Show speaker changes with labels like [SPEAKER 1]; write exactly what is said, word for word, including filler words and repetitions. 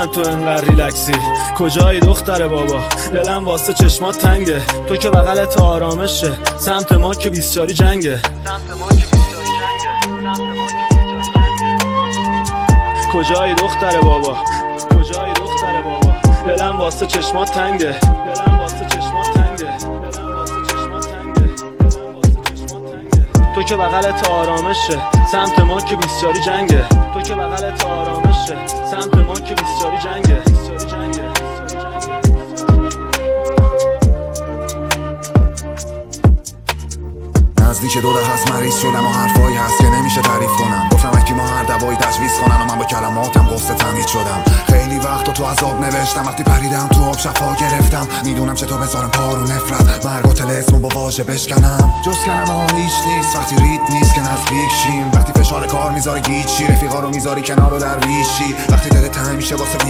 [SPEAKER 1] من تو انقدر ریلکسی؟ کجایی دختر بابا؟ دلم واسه چشمات تنگه. تو که بغلت آرامشه، سمت ما که بیسچاری جنگه. کجایی دختر بابا؟ کجایی دختر بابا؟ دلم واسه چشمات تنگه. دلم واسه چشمات تنگه. دلم واسه چشمات تنگه. دلم واسه چشمات تنگه. تو که بغلت آرامشه، سمت ما که بیسچاری جنگه. تو که بغلت آرامشه، سمت ما که بیسچاری جنگه. بیسچاری جنگه.
[SPEAKER 2] نزدیک دوره هست مریض شدم و حرفایی هست که نمیشه تعریف کنم. گفتم اکی ما هر دوایی تجویز کنن و من با کلماتم قصه تمهید شدم. خیلی وقت تو عذاب نوشتم، وقتی پریدم تو آب شفا گرفتم. میدونم چطور بذارم پارو نفرت، مرگ و طلسمو با واژه بشکنم. جز کلمه ها هیچ نیست وقتی ریت نیست که نزدیک شیم. وقتی فشار کار میذاری گیچی، رفیقا رو میذاری کنار و درویشی. وقتی دلت تنگ میشه واسه